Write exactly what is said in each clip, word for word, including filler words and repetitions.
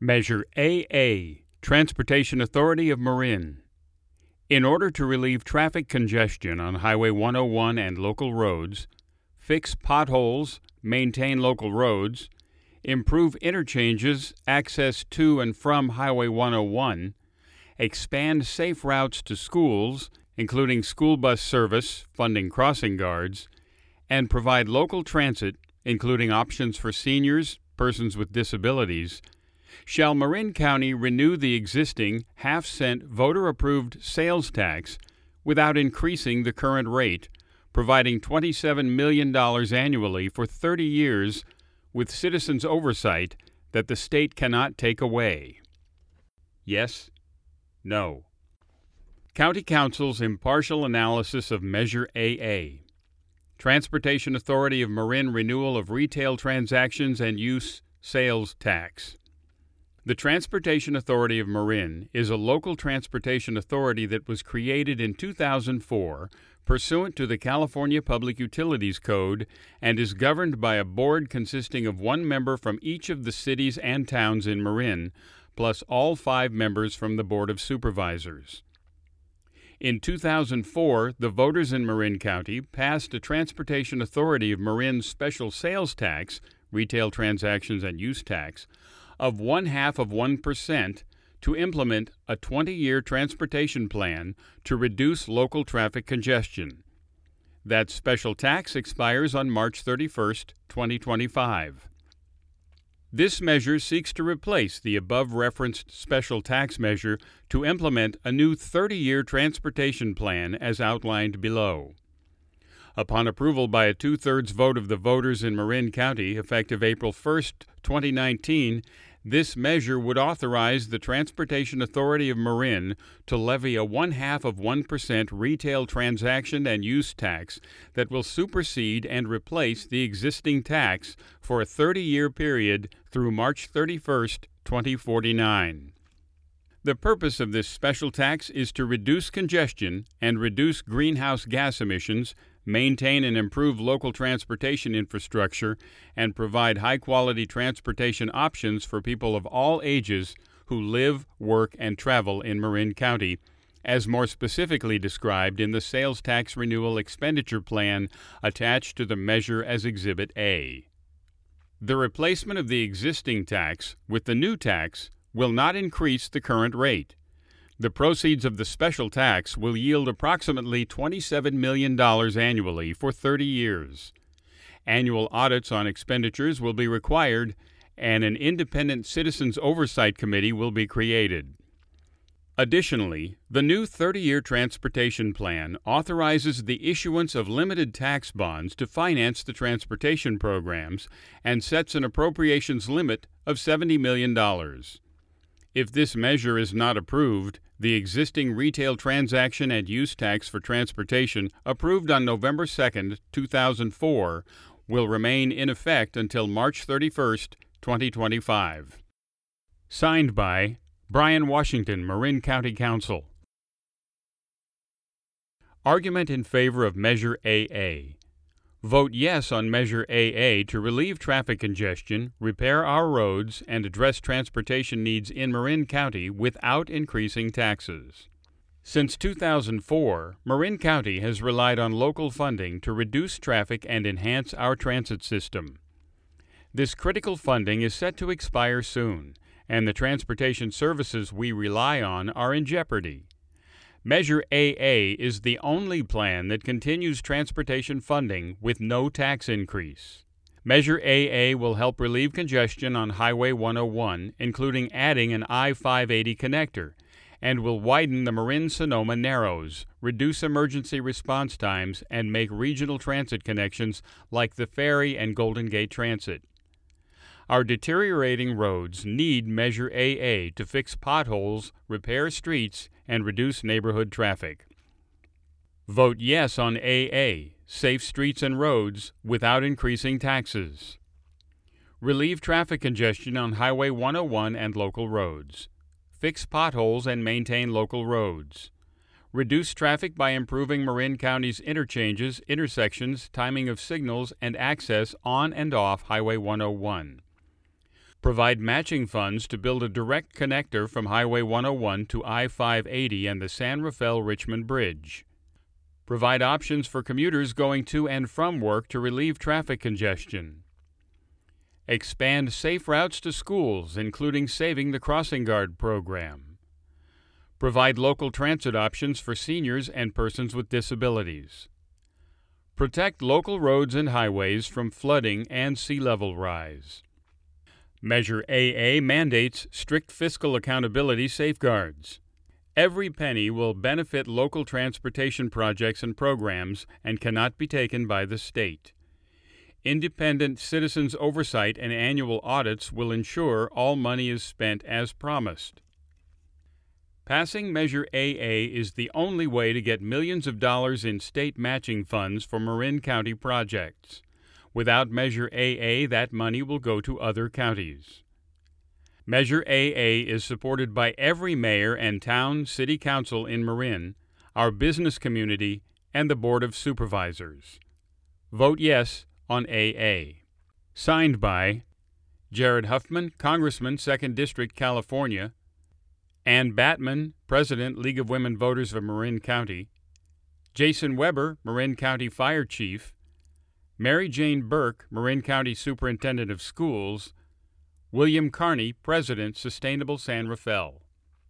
Measure A A, Transportation Authority of Marin. In order to relieve traffic congestion on Highway one oh one and local roads, fix potholes, maintain local roads, improve interchanges, access to and from Highway one oh one, expand safe routes to schools, including school bus service, funding crossing guards, and provide local transit, including options for seniors, persons with disabilities, shall Marin County renew the existing half-cent voter-approved sales tax without increasing the current rate, providing twenty-seven million dollars annually for thirty years with citizens' oversight that the state cannot take away. Yes? No. County Council's impartial analysis of Measure A A. Transportation Authority of Marin renewal of retail transactions and use sales tax. The Transportation Authority of Marin is a local transportation authority that was created in two thousand four pursuant to the California Public Utilities Code and is governed by a board consisting of one member from each of the cities and towns in Marin, plus all five members from the Board of Supervisors. In two thousand four, the voters in Marin County passed a Transportation Authority of Marin special sales tax, retail transactions and use tax, of one half of one percent to implement a twenty-year transportation plan to reduce local traffic congestion. That special tax expires on March thirty-first, twenty twenty-five. This measure seeks to replace the above-referenced special tax measure to implement a new thirty-year transportation plan as outlined below. Upon approval by a two-thirds vote of the voters in Marin County, effective April first, twenty nineteen, this measure would authorize the Transportation Authority of Marin to levy a one-half of one percent retail transaction and use tax that will supersede and replace the existing tax for a thirty-year period through March thirty-first, twenty forty-nine. The purpose of this special tax is to reduce congestion and reduce greenhouse gas emissions, maintain and improve local transportation infrastructure, and provide high-quality transportation options for people of all ages who live, work, and travel in Marin County, as more specifically described in the Sales Tax Renewal Expenditure Plan attached to the measure as Exhibit A. The replacement of the existing tax with the new tax will not increase the current rate. The proceeds of the special tax will yield approximately twenty-seven million dollars annually for thirty years. Annual audits on expenditures will be required, and an independent Citizens Oversight Committee will be created. Additionally, the new thirty-year transportation plan authorizes the issuance of limited tax bonds to finance the transportation programs and sets an appropriations limit of seventy million dollars. If this measure is not approved, the existing retail transaction and use tax for transportation, approved on November second, two thousand four, will remain in effect until March thirty-first, twenty twenty-five. Signed by Brian Washington, Marin County Council. Argument in favor of Measure A A. Vote yes on Measure A A to relieve traffic congestion, repair our roads, and address transportation needs in Marin County without increasing taxes. Since two thousand four, Marin County has relied on local funding to reduce traffic and enhance our transit system. This critical funding is set to expire soon, and the transportation services we rely on are in jeopardy. Measure A A is the only plan that continues transportation funding with no tax increase. Measure A A will help relieve congestion on Highway one oh one, including adding an I five eighty connector, and will widen the Marin-Sonoma Narrows, reduce emergency response times, and make regional transit connections like the ferry and Golden Gate Transit. Our deteriorating roads need Measure A A to fix potholes, repair streets, and reduce neighborhood traffic. Vote yes on A A, Safe Streets and Roads, without increasing taxes. Relieve traffic congestion on Highway one oh one and local roads. Fix potholes and maintain local roads. Reduce traffic by improving Marin County's interchanges, intersections, timing of signals, and access on and off Highway one oh one. Provide matching funds to build a direct connector from Highway one oh one to I five eighty and the San Rafael-Richmond Bridge. Provide options for commuters going to and from work to relieve traffic congestion. Expand safe routes to schools, including saving the Crossing Guard program. Provide local transit options for seniors and persons with disabilities. Protect local roads and highways from flooding and sea level rise. Measure A A mandates strict fiscal accountability safeguards. Every penny will benefit local transportation projects and programs and cannot be taken by the state. Independent citizens' oversight and annual audits will ensure all money is spent as promised. Passing Measure A A is the only way to get millions of dollars in state matching funds for Marin County projects. Without Measure A A, that money will go to other counties. Measure A A is supported by every mayor and town city council in Marin, our business community, and the Board of Supervisors. Vote yes on A A. Signed by Jared Huffman, Congressman, second District, California; Ann Batman, President, League of Women Voters of Marin County; Jason Weber, Marin County Fire Chief; Mary Jane Burke, Marin County Superintendent of Schools; William Carney, President, Sustainable San Rafael.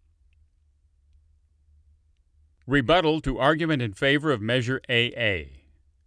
Rebuttal to argument in favor of Measure A A.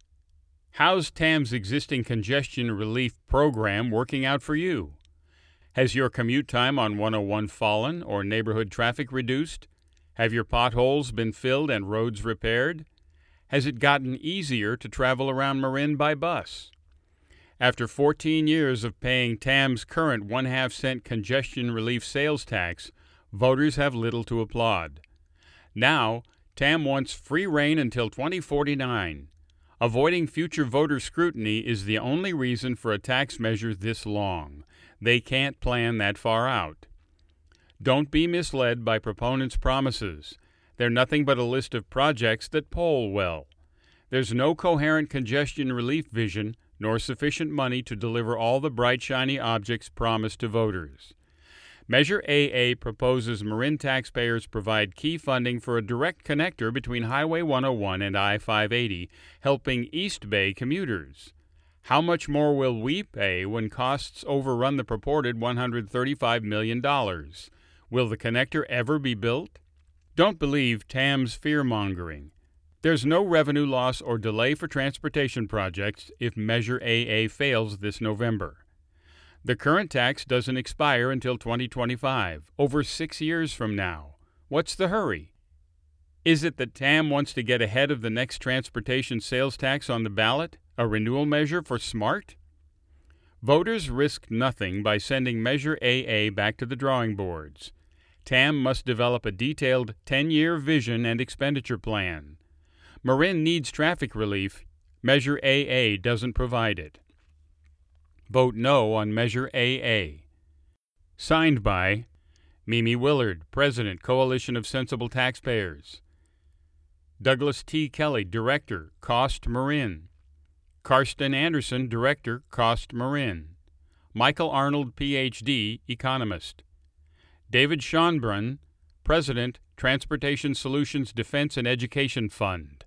How's T A M's existing congestion relief program working out for you? Has your commute time on one oh one fallen or neighborhood traffic reduced? Have your potholes been filled and roads repaired? Has it gotten easier to travel around Marin by bus? After fourteen years of paying T A M's current one-half cent congestion relief sales tax, voters have little to applaud. Now, T A M wants free rein until twenty forty-nine. Avoiding future voter scrutiny is the only reason for a tax measure this long. They can't plan that far out. Don't be misled by proponents' promises. They're nothing but a list of projects that poll well. There's no coherent congestion relief vision, nor sufficient money to deliver all the bright, shiny objects promised to voters. Measure A A proposes Marin taxpayers provide key funding for a direct connector between Highway one oh one and I five eighty, helping East Bay commuters. How much more will we pay when costs overrun the purported one hundred thirty-five million dollars? Will the connector ever be built? Don't believe T A M's fear-mongering. There's no revenue loss or delay for transportation projects if Measure A A fails this November. The current tax doesn't expire until twenty twenty-five, over six years from now. What's the hurry? Is it that T A M wants to get ahead of the next transportation sales tax on the ballot, a renewal measure for SMART? Voters risk nothing by sending Measure A A back to the drawing boards. T A M must develop a detailed ten-year vision and expenditure plan. Marin needs traffic relief. Measure A A doesn't provide it. Vote no on Measure A A. Signed by Mimi Willard, President, Coalition of Sensible Taxpayers; Douglas T. Kelly, Director, Cost Marin; Karsten Anderson, Director, Cost Marin; Michael Arnold, P H D, Economist; David Schonbrun, President, Transportation Solutions Defense and Education Fund.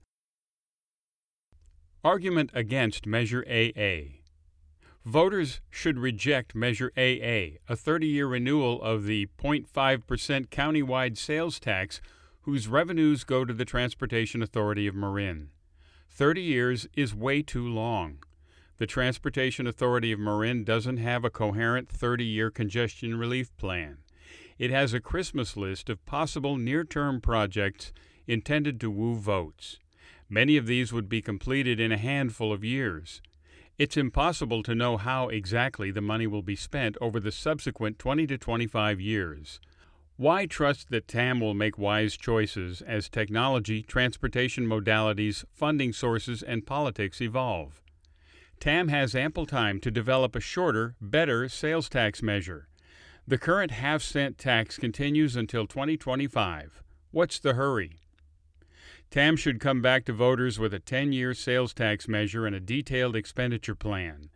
Argument against Measure A A. Voters should reject Measure A A, a thirty-year renewal of the zero point five percent countywide sales tax whose revenues go to the Transportation Authority of Marin. Thirty years is way too long. The Transportation Authority of Marin doesn't have a coherent thirty-year congestion relief plan. It has a Christmas list of possible near-term projects intended to woo votes. Many of these would be completed in a handful of years. It's impossible to know how exactly the money will be spent over the subsequent twenty to twenty-five years. Why trust that T A M will make wise choices as technology, transportation modalities, funding sources, and politics evolve? T A M has ample time to develop a shorter, better sales tax measure. The current half-cent tax continues until twenty twenty-five. What's the hurry? T A M should come back to voters with a ten-year sales tax measure and a detailed expenditure plan.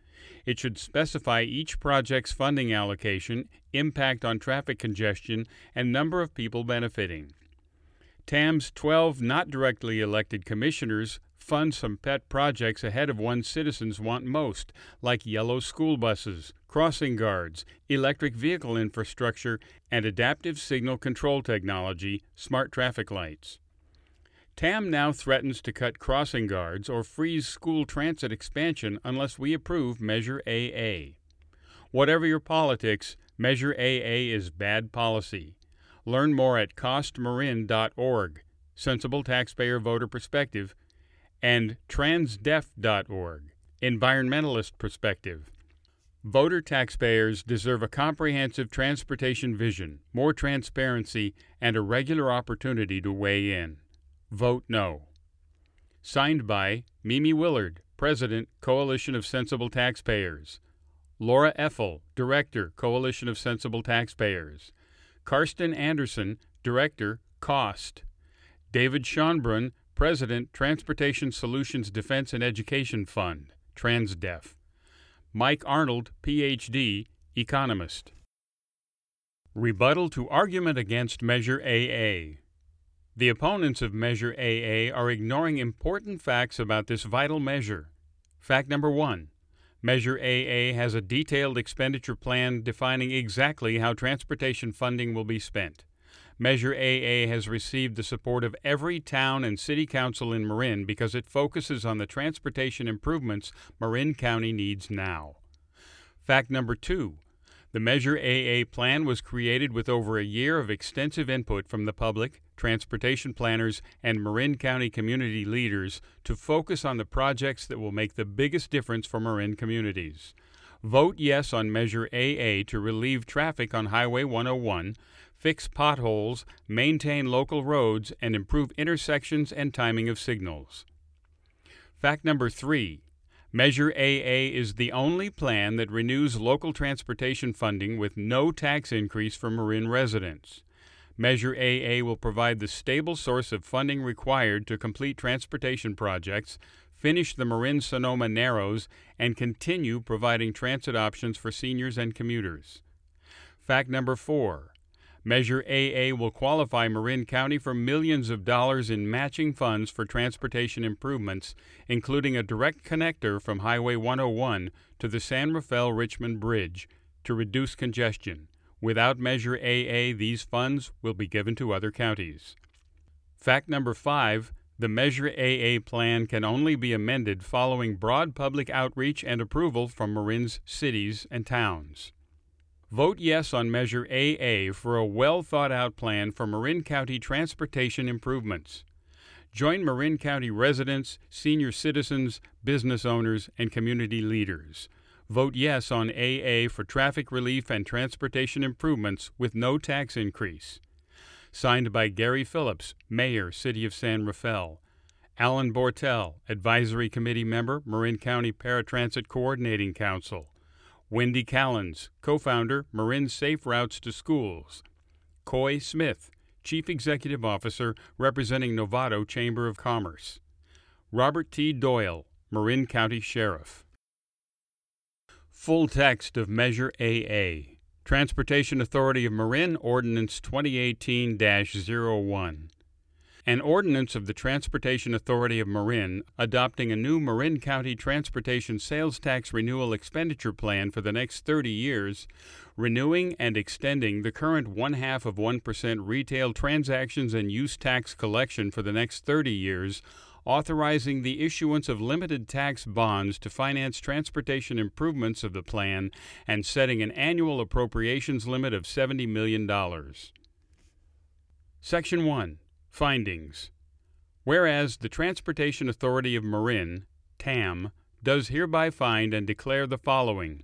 It should specify each project's funding allocation, impact on traffic congestion, and number of people benefiting. T A M's twelve not directly elected commissioners fund some pet projects ahead of ones citizens want most, like yellow school buses, crossing guards, electric vehicle infrastructure, and adaptive signal control technology, smart traffic lights. T A M now threatens to cut crossing guards or freeze school transit expansion unless we approve Measure A A. Whatever your politics, Measure A A is bad policy. Learn more at cost marin dot org, Sensible Taxpayer Voter Perspective, and transdef dot org, Environmentalist Perspective. Voter taxpayers deserve a comprehensive transportation vision, more transparency, and a regular opportunity to weigh in. Vote no. Signed by Mimi Willard, President, Coalition of Sensible Taxpayers; Laura Effel, Director, Coalition of Sensible Taxpayers; Karsten Anderson, Director, COST; David Schonbrun, President, Transportation Solutions Defense and Education Fund, Transdef; Mike Arnold, P H D, Economist. Rebuttal to argument against Measure A A. The opponents of Measure A A are ignoring important facts about this vital measure. Fact number one. Measure A A has a detailed expenditure plan defining exactly how transportation funding will be spent. Measure A A has received the support of every town and city council in Marin because it focuses on the transportation improvements Marin County needs now. Fact number two. The Measure A A plan was created with over a year of extensive input from the public, transportation planners, and Marin County community leaders to focus on the projects that will make the biggest difference for Marin communities. Vote yes on Measure A A to relieve traffic on Highway one oh one, fix potholes, maintain local roads, and improve intersections and timing of signals. Fact number three. Measure A A is the only plan that renews local transportation funding with no tax increase for Marin residents. Measure A A will provide the stable source of funding required to complete transportation projects, finish the Marin-Sonoma Narrows, and continue providing transit options for seniors and commuters. Fact number four. Measure A A will qualify Marin County for millions of dollars in matching funds for transportation improvements, including a direct connector from Highway one oh one to the San Rafael-Richmond Bridge to reduce congestion. Without Measure A A, these funds will be given to other counties. Fact number five. The Measure A A plan can only be amended following broad public outreach and approval from Marin's cities and towns. Vote yes on Measure A A for a well-thought-out plan for Marin County transportation improvements. Join Marin County residents, senior citizens, business owners, and community leaders. Vote yes on A A for traffic relief and transportation improvements with no tax increase. Signed by Gary Phillips, Mayor, City of San Rafael; Alan Bortel, Advisory Committee Member, Marin County Paratransit Coordinating Council; Wendy Callens, co-founder, Marin Safe Routes to Schools; Coy Smith, Chief Executive Officer, representing Novato Chamber of Commerce; Robert T. Doyle, Marin County Sheriff. Full text of Measure A A. Transportation Authority of Marin Ordinance twenty eighteen dash oh one. An ordinance of the Transportation Authority of Marin adopting a new Marin County Transportation Sales Tax Renewal Expenditure Plan for the next thirty years, renewing and extending the current one-half of one percent retail transactions and use tax collection for the next thirty years, authorizing the issuance of limited tax bonds to finance transportation improvements of the plan, and setting an annual appropriations limit of seventy million dollars. Section one. Findings. Whereas the Transportation Authority of Marin, T A M, does hereby find and declare the following.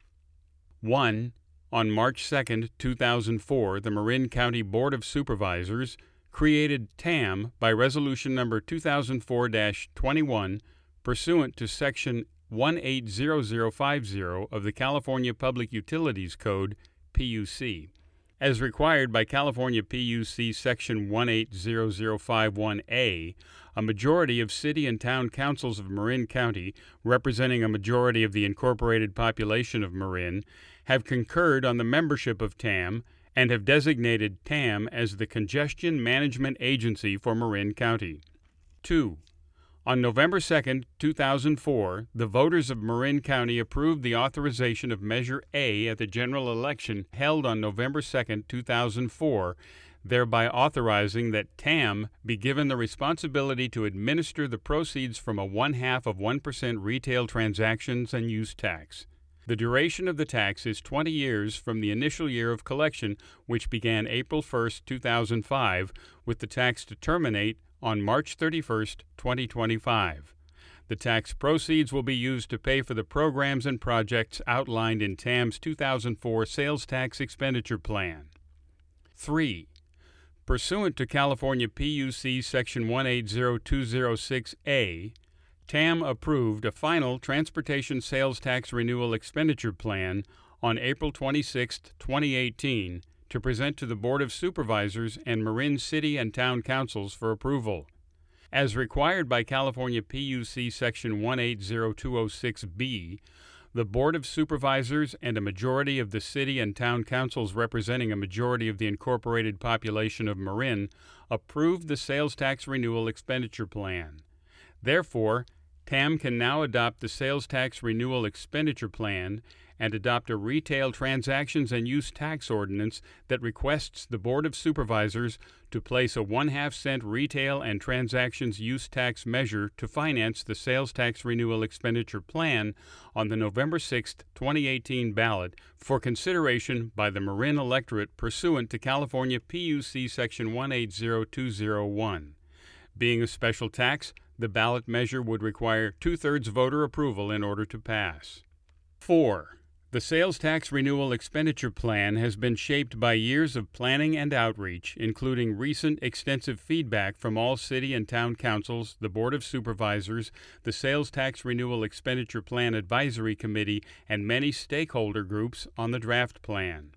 one. On March second, two thousand four, the Marin County Board of Supervisors created T A M by Resolution Number two thousand four dash twenty-one pursuant to Section one eight zero zero five zero of the California Public Utilities Code, P U C, As required by California P U C Section one eight zero zero five one A, a majority of city and town councils of Marin County, representing a majority of the incorporated population of Marin, have concurred on the membership of T A M and have designated T A M as the Congestion Management Agency for Marin County. two. On November second, two thousand four, the voters of Marin County approved the authorization of Measure A at the general election held on November second, two thousand four, thereby authorizing that T A M be given the responsibility to administer the proceeds from a one-half of one percent retail transactions and use tax. The duration of the tax is twenty years from the initial year of collection, which began April first, two thousand five, with the tax to terminate on March thirty-first, twenty twenty-five. The tax proceeds will be used to pay for the programs and projects outlined in T A M's two thousand four Sales Tax Expenditure Plan. three. Pursuant to California P U C Section one eight zero two zero six A, T A M approved a final Transportation Sales Tax Renewal Expenditure Plan on April twenty-sixth, twenty eighteen, to present to the Board of Supervisors and Marin City and Town Councils for approval. As required by California P U C Section one eight zero two zero six B, the Board of Supervisors and a majority of the City and Town Councils representing a majority of the incorporated population of Marin approved the Sales Tax Renewal Expenditure Plan. Therefore, T A M can now adopt the Sales Tax Renewal Expenditure Plan and adopt a Retail Transactions and Use Tax Ordinance that requests the Board of Supervisors to place a one-half cent retail and transactions use tax measure to finance the Sales Tax Renewal Expenditure Plan on the November sixth, twenty eighteen ballot for consideration by the Marin electorate pursuant to California P U C Section one eight zero two zero one. Being a special tax, the ballot measure would require two-thirds voter approval in order to pass. four. The Sales Tax Renewal Expenditure Plan has been shaped by years of planning and outreach, including recent extensive feedback from all city and town councils, the Board of Supervisors, the Sales Tax Renewal Expenditure Plan Advisory Committee, and many stakeholder groups on the draft plan.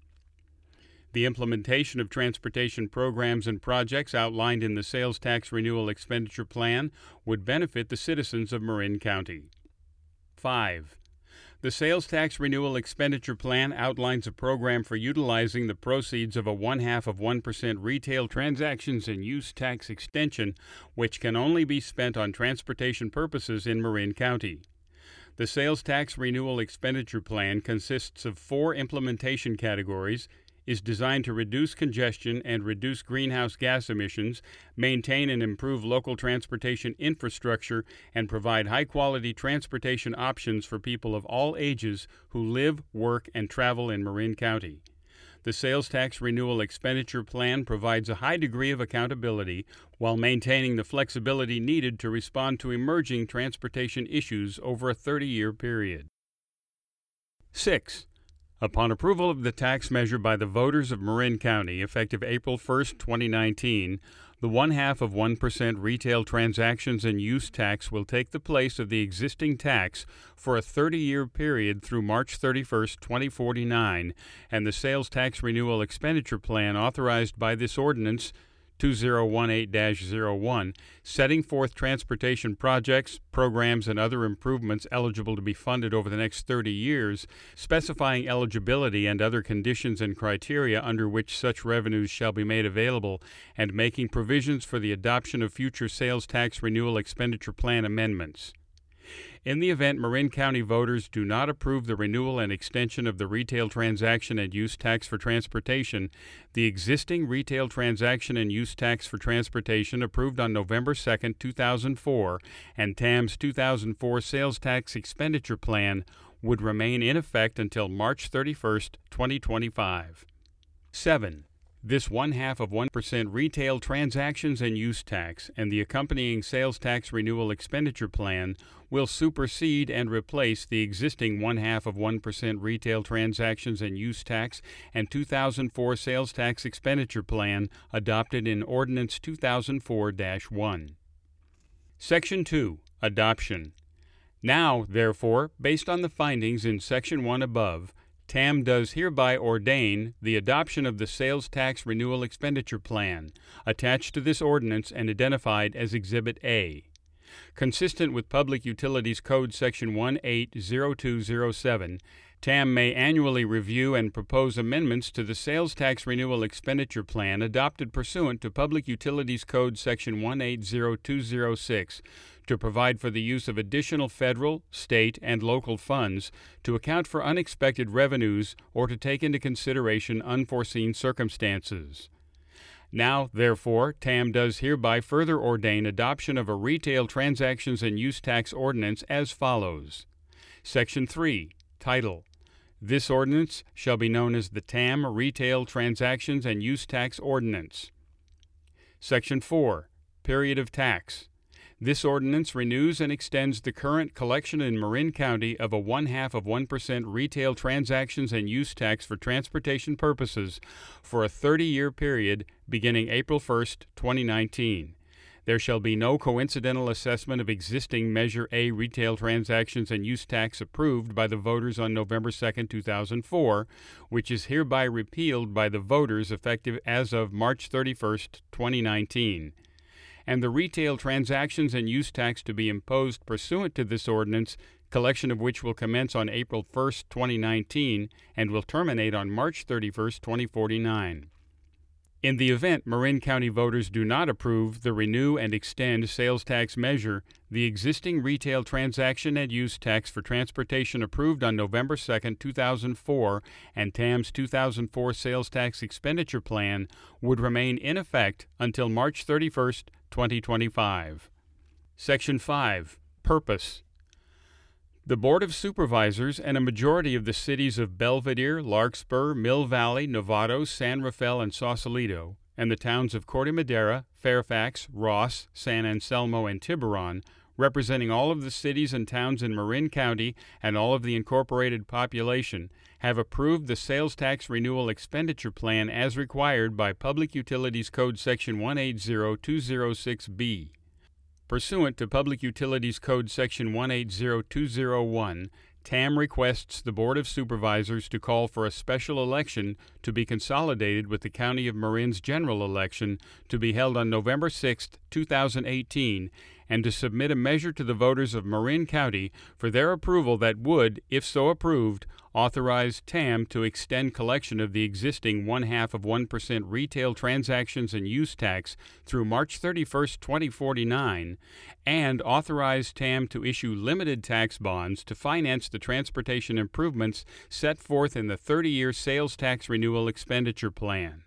The implementation of transportation programs and projects outlined in the Sales Tax Renewal Expenditure Plan would benefit the citizens of Marin County. five. The Sales Tax Renewal Expenditure Plan outlines a program for utilizing the proceeds of a one-half of one percent retail transactions and use tax extension, which can only be spent on transportation purposes in Marin County. The Sales Tax Renewal Expenditure Plan consists of four implementation categories, is designed to reduce congestion and reduce greenhouse gas emissions, maintain and improve local transportation infrastructure, and provide high-quality transportation options for people of all ages who live, work, and travel in Marin County. The Sales Tax Renewal Expenditure Plan provides a high degree of accountability while maintaining the flexibility needed to respond to emerging transportation issues over a thirty-year period. six. Upon approval of the tax measure by the voters of Marin County, effective April first, twenty nineteen, the one-half of one percent retail transactions and use tax will take the place of the existing tax for a thirty-year period through March thirty-first, twenty forty-nine, and the Sales Tax Renewal Expenditure Plan authorized by this ordinance two thousand eighteen dash zero one, setting forth transportation projects, programs, and other improvements eligible to be funded over the next thirty years, specifying eligibility and other conditions and criteria under which such revenues shall be made available, and making provisions for the adoption of future Sales Tax Renewal Expenditure Plan amendments. In the event Marin County voters do not approve the renewal and extension of the retail transaction and use tax for transportation, the existing retail transaction and use tax for transportation approved on November second, two thousand four, and T A M's two thousand four Sales Tax Expenditure Plan would remain in effect until March thirty-first, twenty twenty-five. seven. This one-half of one percent retail transactions and use tax and the accompanying Sales Tax Renewal Expenditure Plan will supersede and replace the existing one-half of one percent retail transactions and use tax and two thousand four Sales Tax Expenditure Plan adopted in Ordinance two thousand four dash one. Section two. Adoption. Now, therefore, based on the findings in Section one above, T A M does hereby ordain the adoption of the Sales Tax Renewal Expenditure Plan, attached to this ordinance and identified as Exhibit A. Consistent with Public Utilities Code Section one eight zero two zero seven, T A M may annually review and propose amendments to the Sales Tax Renewal Expenditure Plan adopted pursuant to Public Utilities Code Section one eight zero two zero six to provide for the use of additional federal, state, and local funds to account for unexpected revenues or to take into consideration unforeseen circumstances. Now, therefore, T A M does hereby further ordain adoption of a Retail Transactions and Use Tax Ordinance as follows. Section three, Title: This ordinance shall be known as the T A M Retail Transactions and Use Tax Ordinance. Section four, Period of Tax. This ordinance renews and extends the current collection in Marin County of a one-half of one percent retail transactions and use tax for transportation purposes for a thirty-year period beginning April first, twenty nineteen. There shall be no coincidental assessment of existing Measure A retail transactions and use tax approved by the voters on November second, two thousand four, which is hereby repealed by the voters effective as of March thirty-first, twenty nineteen. And the retail transactions and use tax to be imposed pursuant to this ordinance, collection of which will commence on April first, twenty nineteen, and will terminate on March thirty-first, twenty forty-nine. In the event Marin County voters do not approve the renew and extend sales tax measure, the existing retail transaction and use tax for transportation approved on November second, two thousand four and T A M's two thousand four sales tax expenditure plan would remain in effect until March thirty-first, twenty twenty-five. Section five, Purpose. The Board of Supervisors and a majority of the cities of Belvidere, Larkspur, Mill Valley, Novato, San Rafael, and Sausalito, and the towns of Corte Madera, Fairfax, Ross, San Anselmo, and Tiburon, representing all of the cities and towns in Marin County and all of the incorporated population, have approved the Sales Tax Renewal Expenditure Plan as required by Public Utilities Code Section one eight zero two zero six B. Pursuant to Public Utilities Code Section one eight zero two zero one, T A M requests the Board of Supervisors to call for a special election to be consolidated with the County of Marin's general election to be held on November sixth, two thousand eighteen, and to submit a measure to the voters of Marin County for their approval that would, if so approved, authorize T A M to extend collection of the existing one-half of one percent retail transactions and use tax through March thirty-first, twenty forty-nine, and authorize T A M to issue limited tax bonds to finance the transportation improvements set forth in the thirty-year Sales Tax Renewal Expenditure Plan.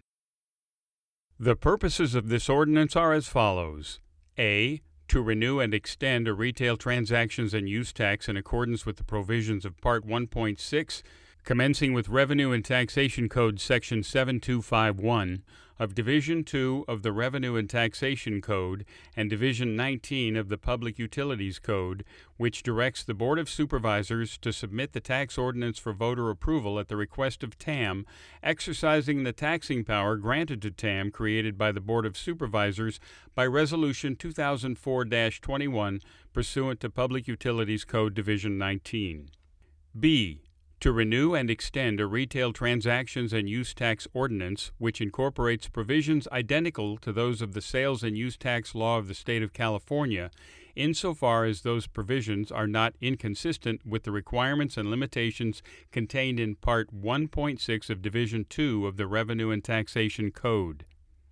The purposes of this ordinance are as follows. A. To renew and extend a retail transactions and use tax in accordance with the provisions of Part one point six, commencing with Revenue and Taxation Code Section seven two five one of Division two of the Revenue and Taxation Code and Division nineteen of the Public Utilities Code, which directs the Board of Supervisors to submit the tax ordinance for voter approval at the request of T A M, exercising the taxing power granted to T A M created by the Board of Supervisors by Resolution two thousand four dash twenty-one pursuant to Public Utilities Code Division nineteen. B. To renew and extend a retail transactions and use tax ordinance which incorporates provisions identical to those of the sales and use tax law of the state of California, insofar as those provisions are not inconsistent with the requirements and limitations contained in Part one point six of Division two of the Revenue and Taxation Code.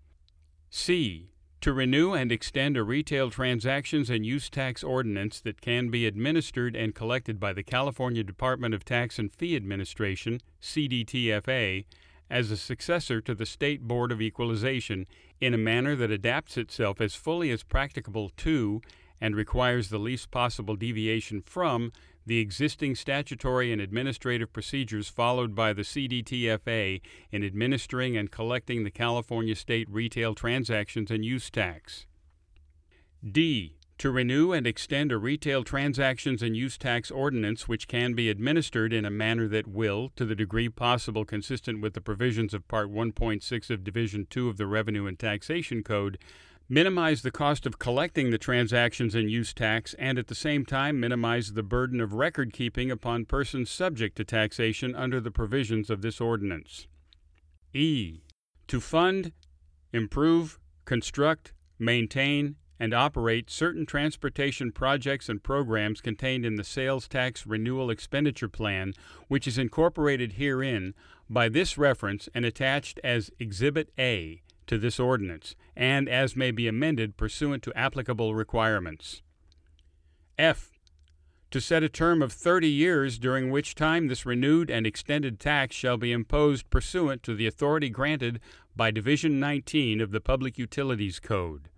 C. To renew and extend a retail transactions and use tax ordinance that can be administered and collected by the California Department of Tax and Fee Administration, C D T F A, as a successor to the State Board of Equalization in a manner that adapts itself as fully as practicable to and requires the least possible deviation from the existing statutory and administrative procedures followed by the C D T F A in administering and collecting the California State Retail Transactions and Use Tax. D. To renew and extend a retail transactions and use tax ordinance which can be administered in a manner that will, to the degree possible consistent with the provisions of Part one point six of Division two of the Revenue and Taxation Code, minimize the cost of collecting the transactions and use tax, and at the same time minimize the burden of record keeping upon persons subject to taxation under the provisions of this ordinance. E. To fund, improve, construct, maintain, and operate certain transportation projects and programs contained in the Sales Tax Renewal Expenditure Plan, which is incorporated herein by this reference and attached as Exhibit A to this ordinance, and as may be amended pursuant to applicable requirements. F. To set a term of thirty years during which time this renewed and extended tax shall be imposed pursuant to the authority granted by Division nineteen of the Public Utilities Code.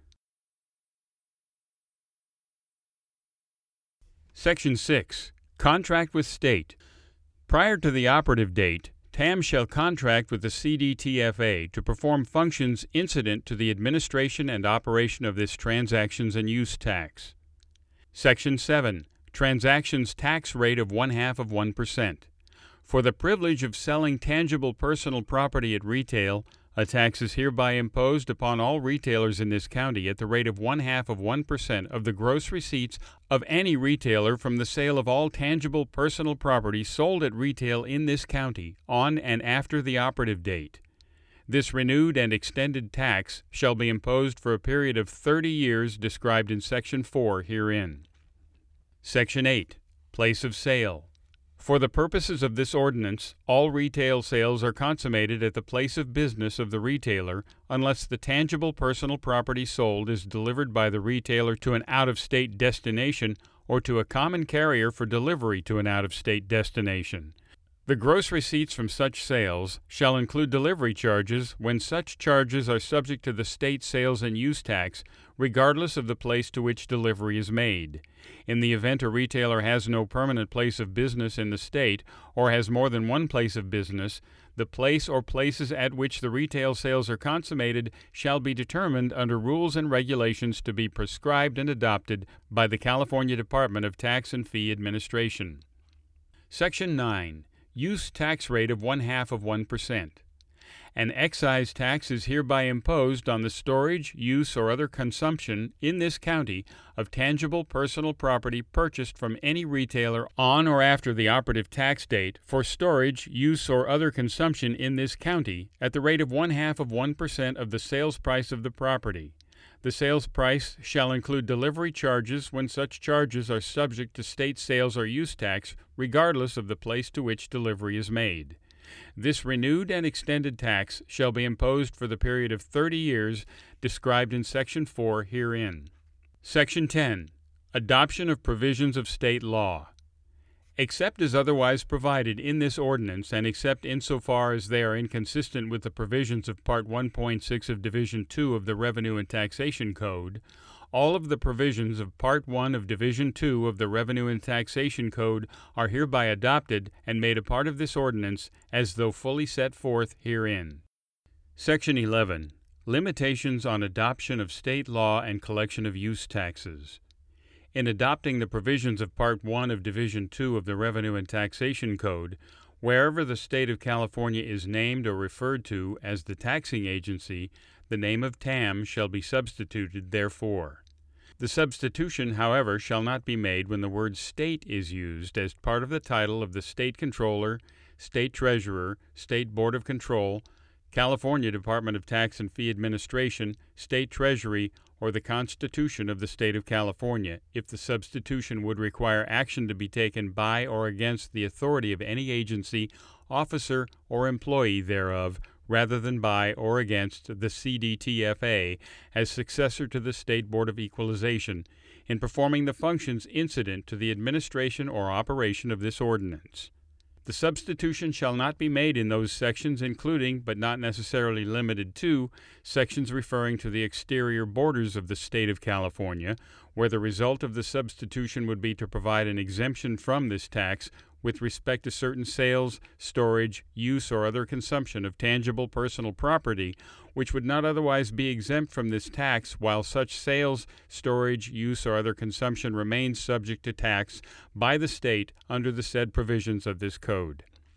Section six. Contract with State. Prior to the operative date, T A M shall contract with the C D T F A to perform functions incident to the administration and operation of this transactions and use tax. Section seven. Transactions tax rate of one-half of one percent. For the privilege of selling tangible personal property at retail, a tax is hereby imposed upon all retailers in this county at the rate of one-half of one percent of the gross receipts of any retailer from the sale of all tangible personal property sold at retail in this county on and after the operative date. This renewed and extended tax shall be imposed for a period of thirty years described in Section four herein. Section eight. Place of sale. For the purposes of this ordinance, all retail sales are consummated at the place of business of the retailer unless the tangible personal property sold is delivered by the retailer to an out-of-state destination or to a common carrier for delivery to an out-of-state destination. The gross receipts from such sales shall include delivery charges when such charges are subject to the state sales and use tax, regardless of the place to which delivery is made. In the event a retailer has no permanent place of business in the state or has more than one place of business, the place or places at which the retail sales are consummated shall be determined under rules and regulations to be prescribed and adopted by the California Department of Tax and Fee Administration. Section nine. Use tax rate of one-half of one percent. An excise tax is hereby imposed on the storage, use, or other consumption in this county of tangible personal property purchased from any retailer on or after the operative tax date for storage, use, or other consumption in this county at the rate of one-half of one percent of the sales price of the property. The sales price shall include delivery charges when such charges are subject to state sales or use tax, regardless of the place to which delivery is made. This renewed and extended tax shall be imposed for the period of thirty years described in Section four herein. Section ten. Adoption of provisions of state law. Except as otherwise provided in this ordinance, and except insofar as they are inconsistent with the provisions of Part one point six of Division two of the Revenue and Taxation Code, all of the provisions of Part one of Division two of the Revenue and Taxation Code are hereby adopted and made a part of this ordinance as though fully set forth herein. Section eleven. Limitations on adoption of state law and collection of use taxes. In adopting the provisions of Part one of Division two of the Revenue and Taxation Code, wherever the state of California is named or referred to as the taxing agency, the name of T A M shall be substituted therefor. The substitution, however, shall not be made when the word state is used as part of the title of the State Controller, State Treasurer, State Board of Control, California Department of Tax and Fee Administration, State Treasury, or the Constitution of the State of California, if the substitution would require action to be taken by or against the authority of any agency, officer, or employee thereof, rather than by or against the C D T F A as successor to the State Board of Equalization, in performing the functions incident to the administration or operation of this ordinance. The substitution shall not be made in those sections, including, but not necessarily limited to, sections referring to the exterior borders of the state of California, where the result of the substitution would be to provide an exemption from this tax with respect to certain sales, storage, use, or other consumption of tangible personal property, which would not otherwise be exempt from this tax while such sales, storage, use, or other consumption remains subject to tax by the state under the said provisions of this code.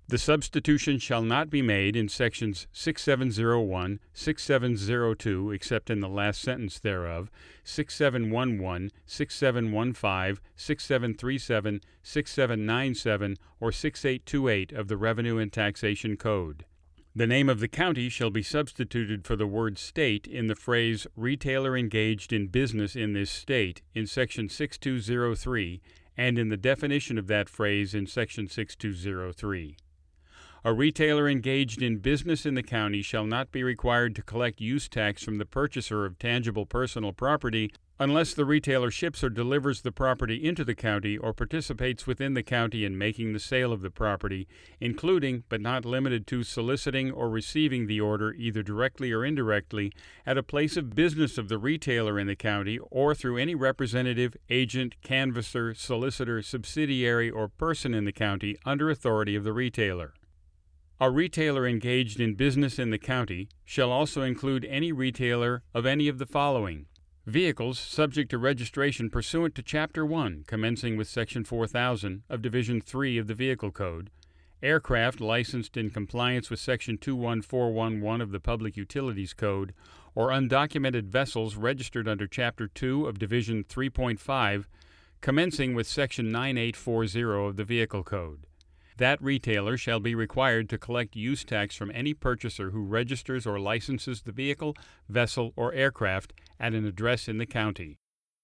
The substitution shall not be made in sections six seven zero one, six seven zero two, except in the last sentence thereof, six seven one one, six seven one five, six seven three seven, six seven nine seven, or six eight two eight of the Revenue and Taxation Code. The name of the county shall be substituted for the word state in the phrase retailer engaged in business in this state in section six two zero three and in the definition of that phrase in section six two zero three. A retailer engaged in business in the county shall not be required to collect use tax from the purchaser of tangible personal property unless the retailer ships or delivers the property into the county or participates within the county in making the sale of the property, including but not limited to soliciting or receiving the order either directly or indirectly at a place of business of the retailer in the county or through any representative, agent, canvasser, solicitor, subsidiary, or person in the county under authority of the retailer. A retailer engaged in business in the county shall also include any retailer of any of the following: vehicles subject to registration pursuant to Chapter one, commencing with Section four thousand of Division three of the Vehicle Code, aircraft licensed in compliance with Section two one four one one of the Public Utilities Code, or undocumented vessels registered under Chapter two of Division three point five, commencing with Section nine eight four zero of the Vehicle Code. That retailer shall be required to collect use tax from any purchaser who registers or licenses the vehicle, vessel, or aircraft at an address in the county.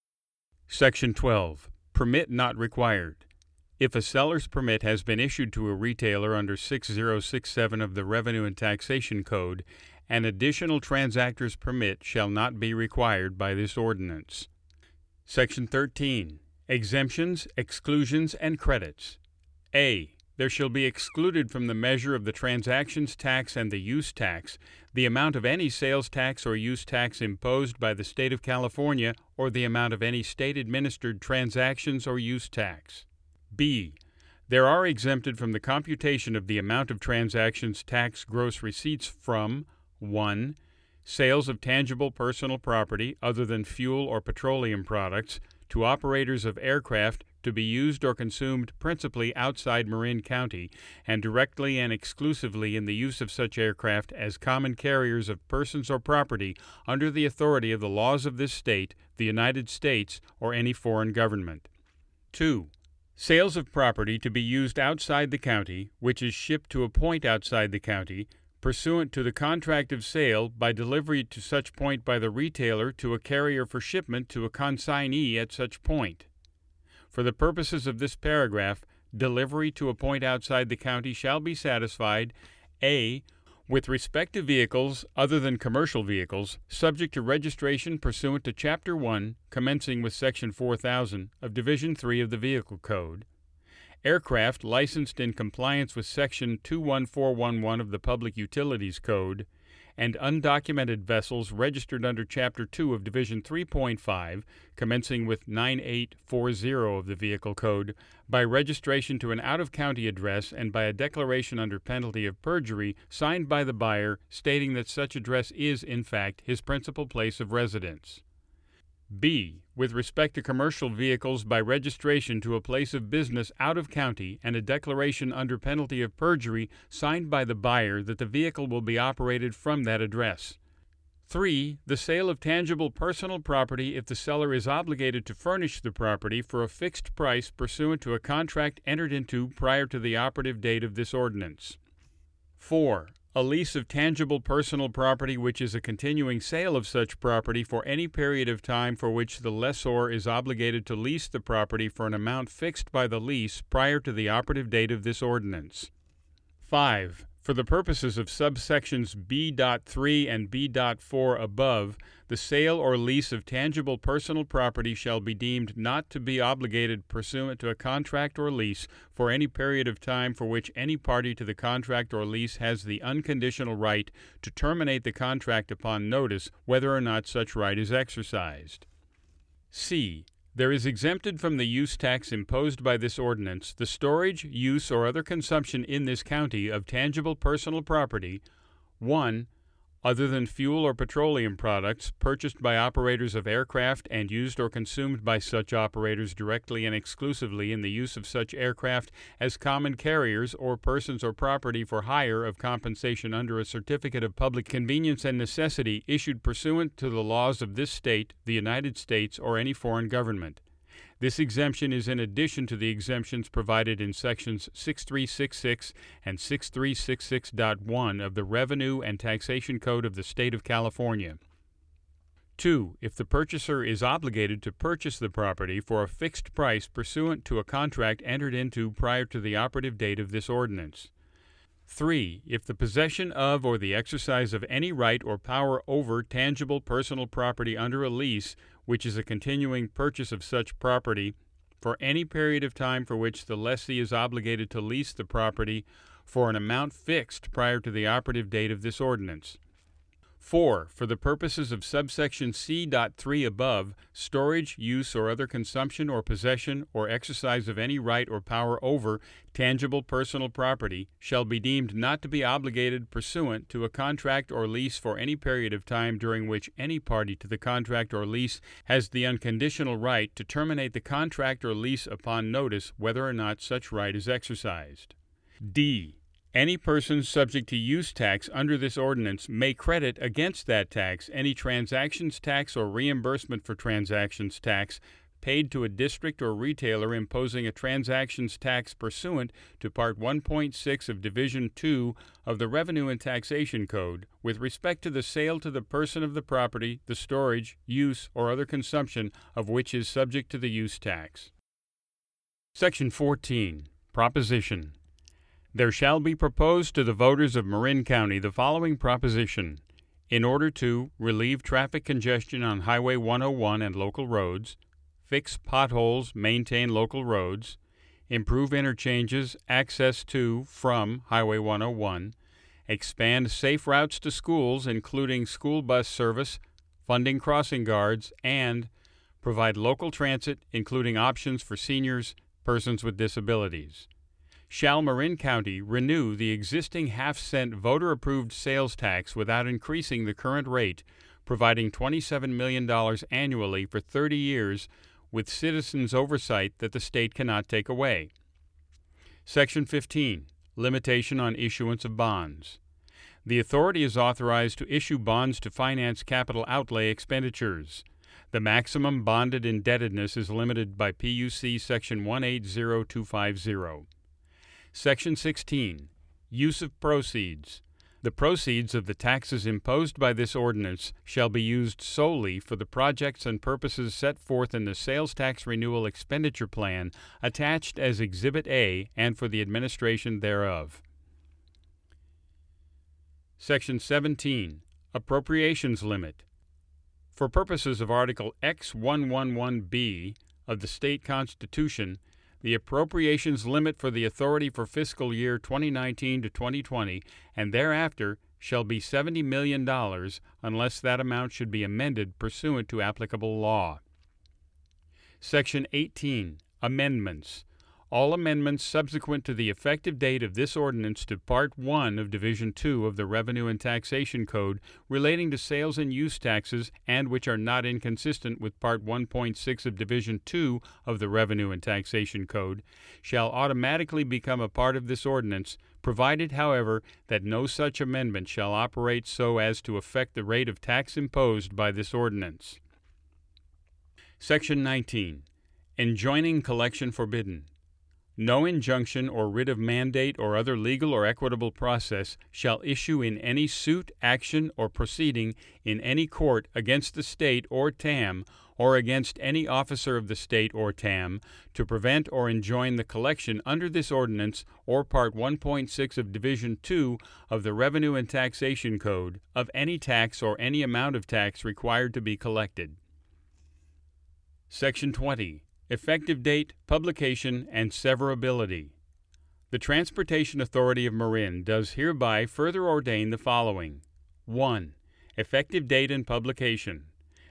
Section twelve. Permit not required. If a seller's permit has been issued to a retailer under six zero six seven of the Revenue and Taxation Code, an additional transactor's permit shall not be required by this ordinance. Section thirteen. Exemptions, exclusions, and credits. A. There shall be excluded from the measure of the transactions tax and the use tax the amount of any sales tax or use tax imposed by the State of California or the amount of any state-administered transactions or use tax. B. There are exempted from the computation of the amount of transactions tax gross receipts from one. Sales of tangible personal property other than fuel or petroleum products to operators of aircraft to be used or consumed principally outside Marin County and directly and exclusively in the use of such aircraft as common carriers of persons or property under the authority of the laws of this state, the United States, or any foreign government. two. Sales of property to be used outside the county, which is shipped to a point outside the county, pursuant to the contract of sale by delivery to such point by the retailer to a carrier for shipment to a consignee at such point. For the purposes of this paragraph, delivery to a point outside the county shall be satisfied, A. With respect to vehicles other than commercial vehicles, subject to registration pursuant to Chapter one, commencing with Section four thousand of Division three of the Vehicle Code, aircraft licensed in compliance with Section two one four one one of the Public Utilities Code, and undocumented vessels registered under Chapter two of Division three point five, commencing with nine eight four zero of the Vehicle Code, by registration to an out-of-county address and by a declaration under penalty of perjury signed by the buyer stating that such address is, in fact, his principal place of residence. B. With respect to commercial vehicles by registration to a place of business out of county and a declaration under penalty of perjury signed by the buyer that the vehicle will be operated from that address. three. The sale of tangible personal property if the seller is obligated to furnish the property for a fixed price pursuant to a contract entered into prior to the operative date of this ordinance. four. A lease of tangible personal property which is a continuing sale of such property for any period of time for which the lessor is obligated to lease the property for an amount fixed by the lease prior to the operative date of this ordinance. five. For the purposes of subsections B three and B four above, the sale or lease of tangible personal property shall be deemed not to be obligated pursuant to a contract or lease for any period of time for which any party to the contract or lease has the unconditional right to terminate the contract upon notice, whether or not such right is exercised. C. There is exempted from the use tax imposed by this ordinance the storage, use, or other consumption in this county of tangible personal property, one. other than fuel or petroleum products purchased by operators of aircraft and used or consumed by such operators directly and exclusively in the use of such aircraft as common carriers or persons or property for hire of compensation under a certificate of public convenience and necessity issued pursuant to the laws of this state, the United States, or any foreign government. This exemption is in addition to the exemptions provided in Sections sixty-three sixty-six and sixty-three sixty-six point one of the Revenue and Taxation Code of the State of California. two. If the purchaser is obligated to purchase the property for a fixed price pursuant to a contract entered into prior to the operative date of this ordinance. three. If the possession of or the exercise of any right or power over tangible personal property under a lease, which is a continuing purchase of such property, for any period of time for which the lessee is obligated to lease the property for an amount fixed prior to the operative date of this ordinance. four. For the purposes of subsection C three above, storage, use, or other consumption or possession or exercise of any right or power over tangible personal property shall be deemed not to be obligated pursuant to a contract or lease for any period of time during which any party to the contract or lease has the unconditional right to terminate the contract or lease upon notice whether or not such right is exercised. D. Any person subject to use tax under this ordinance may credit against that tax any transactions tax or reimbursement for transactions tax paid to a district or retailer imposing a transactions tax pursuant to Part one point six of Division two of the Revenue and Taxation Code with respect to the sale to the person of the property, the storage, use, or other consumption of which is subject to the use tax. Section fourteen. Proposition. There shall be proposed to the voters of Marin County the following proposition. In order to relieve traffic congestion on Highway one oh one and local roads, fix potholes, maintain local roads, improve interchanges, access to, from Highway one oh one, expand safe routes to schools, including school bus service, funding crossing guards, and provide local transit, including options for seniors, persons with disabilities. Shall Marin County renew the existing half-cent voter-approved sales tax without increasing the current rate, providing twenty-seven million dollars annually for thirty years with citizens' oversight that the state cannot take away. Section fifteen. Limitation on issuance of bonds. The authority is authorized to issue bonds to finance capital outlay expenditures. The maximum bonded indebtedness is limited by P U C Section one eight zero two five zero. Section sixteen. Use of proceeds. The proceeds of the taxes imposed by this ordinance shall be used solely for the projects and purposes set forth in the Sales Tax Renewal Expenditure Plan attached as Exhibit A and for the administration thereof. Section seventeen. Appropriations Limit. For purposes of Article X one eleven B of the State Constitution, the appropriations limit for the authority for fiscal year twenty nineteen to twenty twenty and thereafter shall be seventy million dollars unless that amount should be amended pursuant to applicable law. Section eighteen. Amendments. All amendments subsequent to the effective date of this ordinance to Part one of Division two of the Revenue and Taxation Code relating to sales and use taxes and which are not inconsistent with Part one point six of Division two of the Revenue and Taxation Code shall automatically become a part of this ordinance, provided, however, that no such amendment shall operate so as to affect the rate of tax imposed by this ordinance. Section nineteen. Enjoining collection forbidden. No injunction or writ of mandate or other legal or equitable process shall issue in any suit, action, or proceeding in any court against the state or T A M or against any officer of the state or T A M to prevent or enjoin the collection under this ordinance or Part one point six of Division two of the Revenue and Taxation Code of any tax or any amount of tax required to be collected. Section twenty. Effective date, publication, and severability. The Transportation Authority of Marin does hereby further ordain the following. one. Effective date and publication.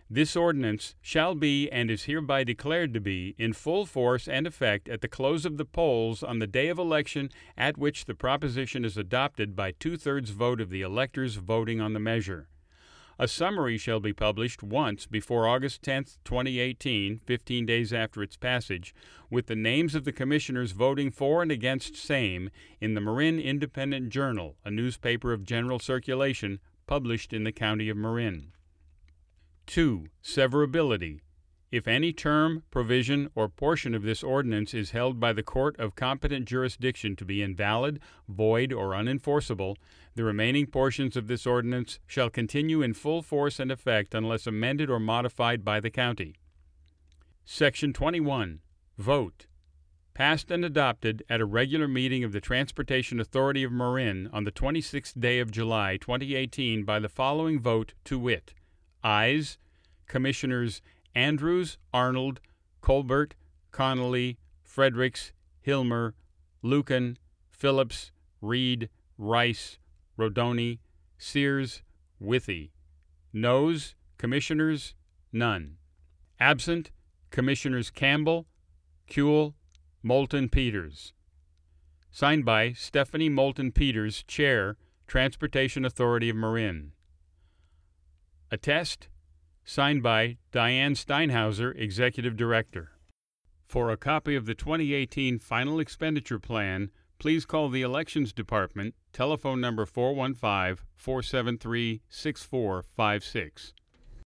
This ordinance shall be and is hereby declared to be in full force and effect at the close of the polls on the day of election at which the proposition is adopted by two-thirds vote of the electors voting on the measure. A summary shall be published once before August tenth, twenty eighteen, fifteen days after its passage, with the names of the commissioners voting for and against same in the Marin Independent Journal, a newspaper of general circulation published in the county of Marin. two. Severability. If any term, provision, or portion of this ordinance is held by the court of competent jurisdiction to be invalid, void, or unenforceable, the remaining portions of this ordinance shall continue in full force and effect unless amended or modified by the county. Section twenty-one. Vote. Passed and adopted at a regular meeting of the Transportation Authority of Marin on the twenty-sixth day of July, twenty eighteen, by the following vote, to wit: Ayes, Commissioners Andrews, Arnold, Colbert, Connolly, Fredericks, Hilmer, Lucan, Phillips, Reed, Rice, Rodoni, Sears, Withy. Noes, Commissioners, none. Absent, Commissioners Campbell, Kuehl, Moulton Peters. Signed by Stephanie Moulton Peters, Chair, Transportation Authority of Marin. Attest, signed by Diane Steinhauser, Executive Director. For a copy of the twenty eighteen Final Expenditure Plan, please call the Elections Department, telephone number four one five, four seven three, six four five six.